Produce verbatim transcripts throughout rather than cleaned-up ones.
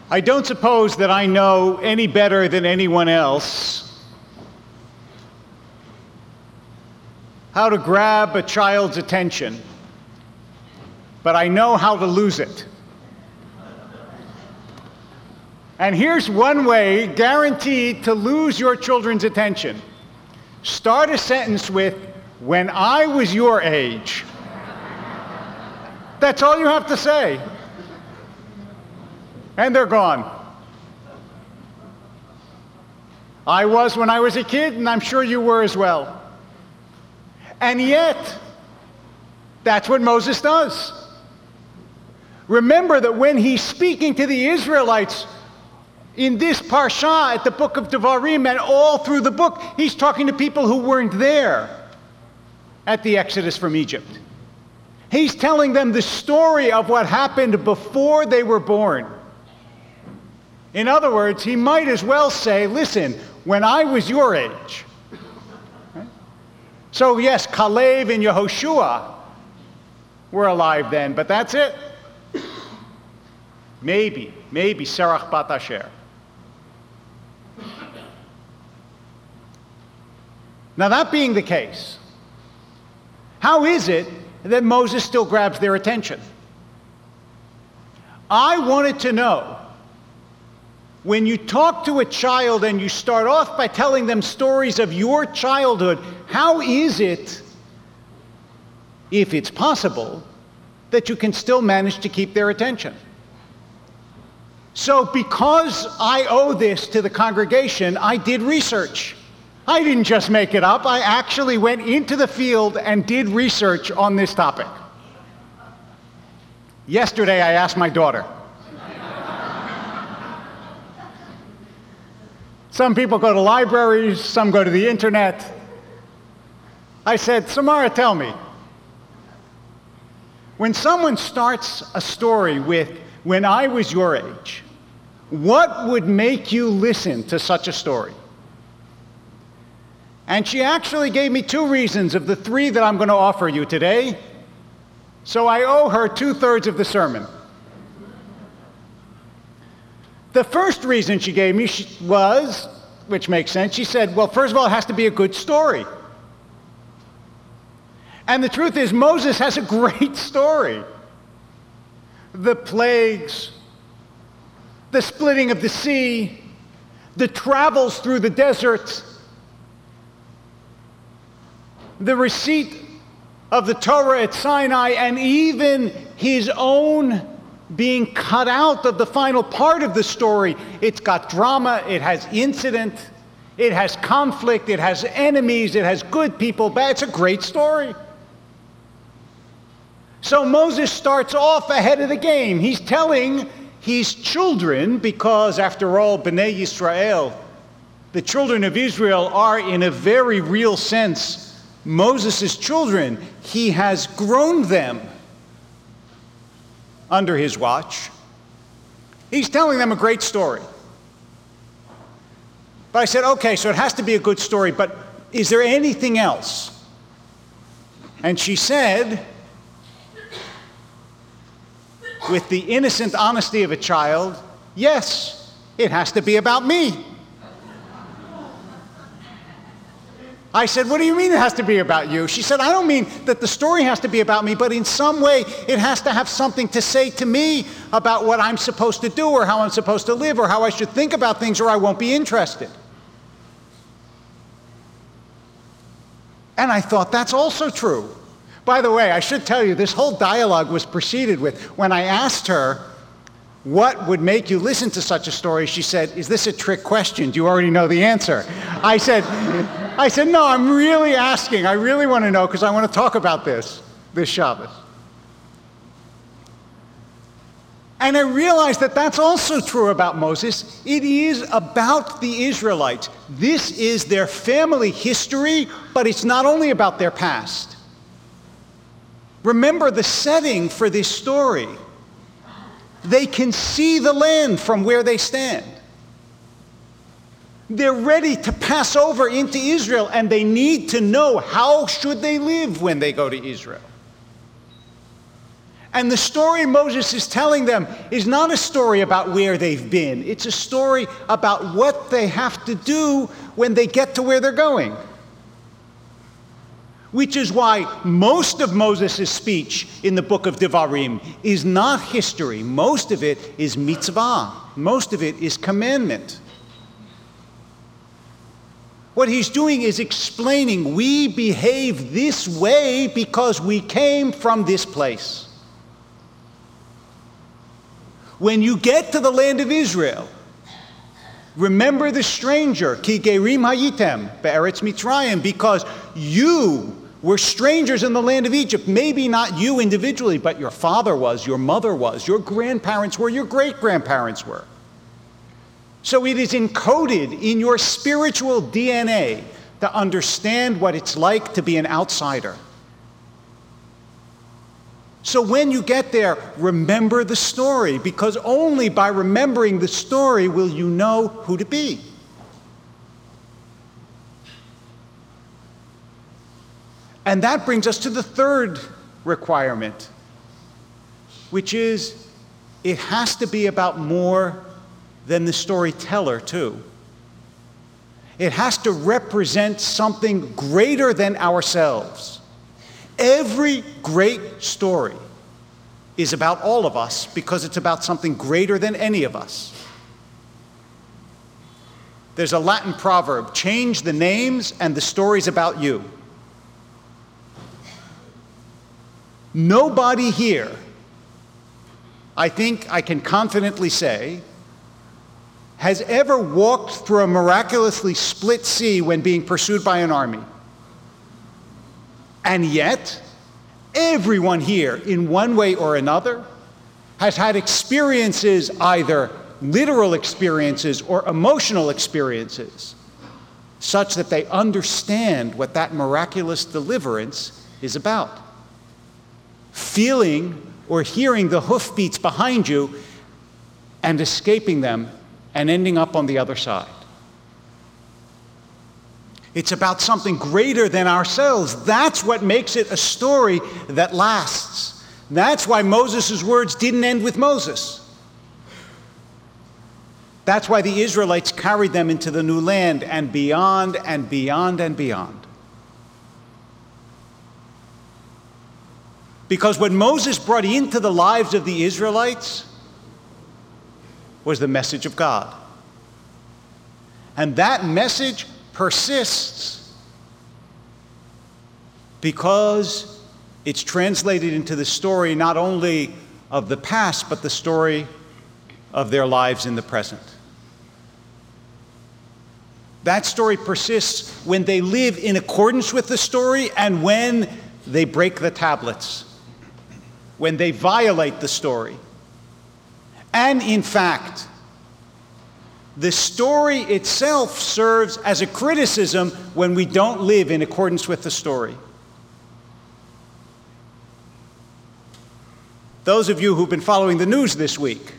I don't suppose that I know any better than anyone else how to grab a child's attention, but I know how to lose it. And here's one way, guaranteed, to lose your children's attention. Start a sentence with, "When I was your age." That's all you have to say. And they're gone. I was when I was a kid, and I'm sure you were as well. And yet, that's what Moses does. Remember that when he's speaking to the Israelites in this parsha at the book of Devarim and all through the book, he's talking to people who weren't there at the Exodus from Egypt. He's telling them the story of what happened before they were born. In other words, he might as well say, listen, when I was your age. So yes, Caleb and Yehoshua were alive then, but that's it. Maybe, maybe Serach bat Asher. Now that being the case, how is it that Moses still grabs their attention? I wanted to know, when you talk to a child and you start off by telling them stories of your childhood, how is it, if it's possible, that you can still manage to keep their attention? So because I owe this to the congregation, I did research. I didn't just make it up. I actually went into the field and did research on this topic. Yesterday, I asked my daughter. Some people go to libraries, some go to the internet. I said, Samara, tell me, when someone starts a story with, "When I was your age," what would make you listen to such a story? And she actually gave me two reasons of the three that I'm going to offer you today. So I owe her two-thirds of the sermon. The first reason she gave me was, which makes sense, she said, well, first of all, it has to be a good story. And the truth is, Moses has a great story. The plagues, the splitting of the sea, the travels through the desert, the receipt of the Torah at Sinai, and even his own being cut out of the final part of the story. It's got drama, it has incident, it has conflict, it has enemies, it has good people, bad. It's a great story. So Moses starts off ahead of the game. He's telling his children, because after all, Bnei Yisrael, the children of Israel, are in a very real sense Moses' children. He has grown them under his watch. He's telling them a great story. But I said, okay, so it has to be a good story, but is there anything else? And she said, with the innocent honesty of a child, yes, it has to be about me. I said, what do you mean it has to be about you? She said, I don't mean that the story has to be about me, but in some way it has to have something to say to me about what I'm supposed to do or how I'm supposed to live or how I should think about things, or I won't be interested. And I thought that's also true. By the way, I should tell you, this whole dialogue was preceded with, when I asked her, what would make you listen to such a story? She said, is this a trick question? Do you already know the answer? I said, I said, no, I'm really asking. I really want to know because I want to talk about this, this Shabbos. And I realized that that's also true about Moses. It is about the Israelites. This is their family history, but it's not only about their past. Remember the setting for this story. They can see the land from where they stand. They're ready to pass over into Israel, and they need to know how should they live when they go to Israel. And the story Moses is telling them is not a story about where they've been. It's a story about what they have to do when they get to where they're going. Which is why most of Moses' speech in the book of Devarim is not history. Most of it is mitzvah. Most of it is commandment. What he's doing is explaining we behave this way because we came from this place. When you get to the land of Israel, remember the stranger, ki gerim hayitem be'eretz Mitzrayim, because you were strangers in the land of Egypt. Maybe not you individually, but your father was, your mother was, your grandparents were, your great-grandparents were. So it is encoded in your spiritual D N A to understand what it's like to be an outsider. So when you get there, remember the story, because only by remembering the story will you know who to be. And that brings us to the third requirement, which is it has to be about more than the storyteller, too. It has to represent something greater than ourselves. Every great story is about all of us because it's about something greater than any of us. There's a Latin proverb, change the names and the story's about you. Nobody here, I think I can confidently say, has ever walked through a miraculously split sea when being pursued by an army. And yet, everyone here, in one way or another, has had experiences, either literal experiences or emotional experiences, such that they understand what that miraculous deliverance is about. Feeling or hearing the hoofbeats behind you and escaping them and ending up on the other side. It's about something greater than ourselves. That's what makes it a story that lasts. That's why Moses' words didn't end with Moses. That's why the Israelites carried them into the new land and beyond and beyond and beyond. Because what Moses brought into the lives of the Israelites was the message of God. And that message persists because it's translated into the story not only of the past, but the story of their lives in the present. That story persists when they live in accordance with the story and when they break the tablets, when they violate the story. And in fact, the story itself serves as a criticism when we don't live in accordance with the story. Those of you who've been following the news this week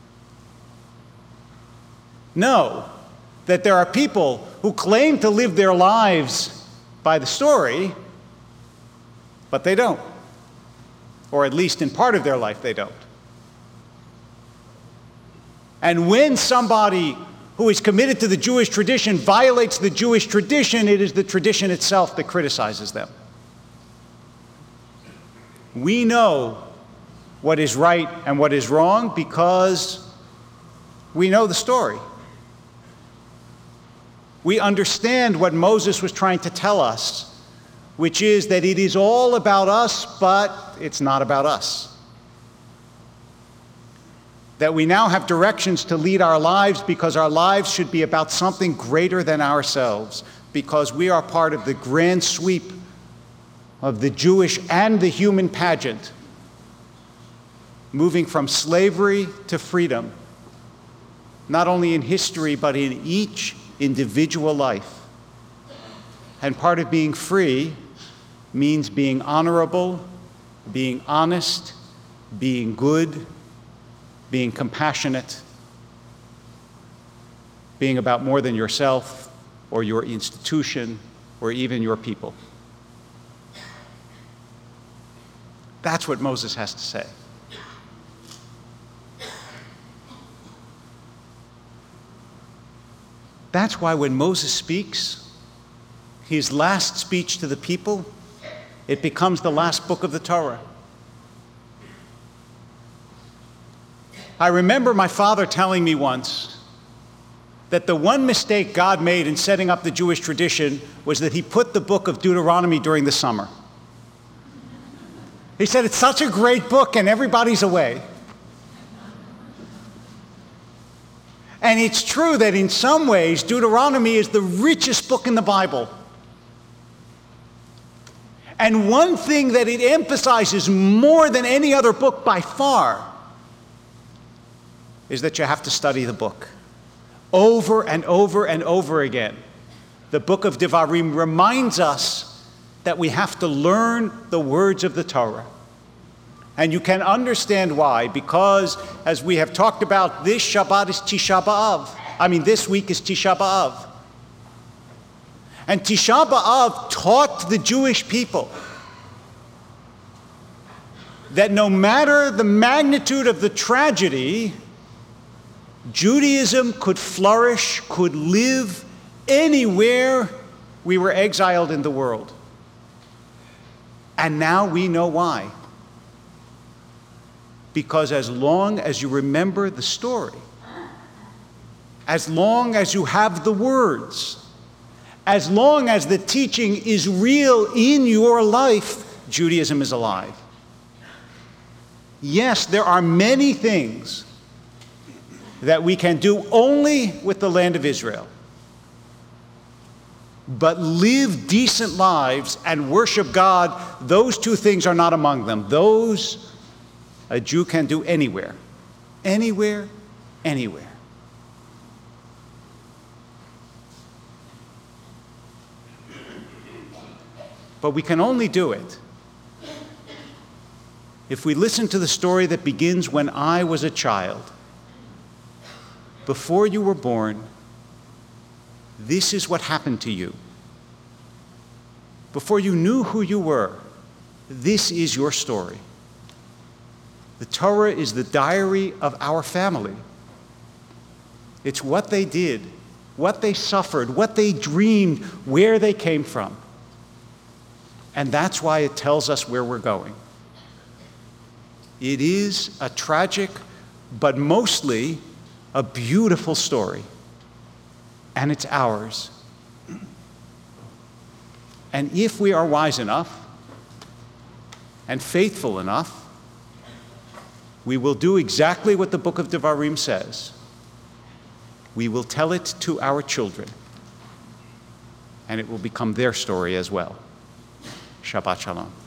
know that there are people who claim to live their lives by the story, but they don't. Or at least in part of their life, they don't. And when somebody who is committed to the Jewish tradition violates the Jewish tradition, it is the tradition itself that criticizes them. We know what is right and what is wrong because we know the story. We understand what Moses was trying to tell us, which is that it is all about us, but it's not about us. That we now have directions to lead our lives because our lives should be about something greater than ourselves, because we are part of the grand sweep of the Jewish and the human pageant, moving from slavery to freedom, not only in history, but in each individual life. And part of being free means being honorable, being honest, being good, being compassionate, being about more than yourself or your institution or even your people. That's what Moses has to say. That's why when Moses speaks, his last speech to the people, it becomes the last book of the Torah. I remember my father telling me once that the one mistake God made in setting up the Jewish tradition was that he put the book of Deuteronomy during the summer. He said, it's such a great book and everybody's away. And it's true that in some ways, Deuteronomy is the richest book in the Bible. And one thing that it emphasizes more than any other book by far is that you have to study the book over and over and over again. The book of Devarim reminds us that we have to learn the words of the Torah. And you can understand why, because as we have talked about, this Shabbat is Tisha B'Av. I mean, this week is Tisha B'Av. And Tisha B'Av taught the Jewish people that no matter the magnitude of the tragedy, Judaism could flourish, could live anywhere we were exiled in the world. And now we know why. Because as long as you remember the story, as long as you have the words, as long as the teaching is real in your life, Judaism is alive. Yes, there are many things that we can do only with the land of Israel. But live decent lives and worship God, those two things are not among them. Those a Jew can do anywhere. Anywhere, anywhere. But we can only do it if we listen to the story that begins when I was a child. Before you were born, this is what happened to you. Before you knew who you were, this is your story. The Torah is the diary of our family. It's what they did, what they suffered, what they dreamed, where they came from. And that's why it tells us where we're going. It is a tragic, but mostly a beautiful story. And it's ours. And if we are wise enough and faithful enough, we will do exactly what the book of Devarim says. We will tell it to our children, and it will become their story as well. Shabbat Shalom.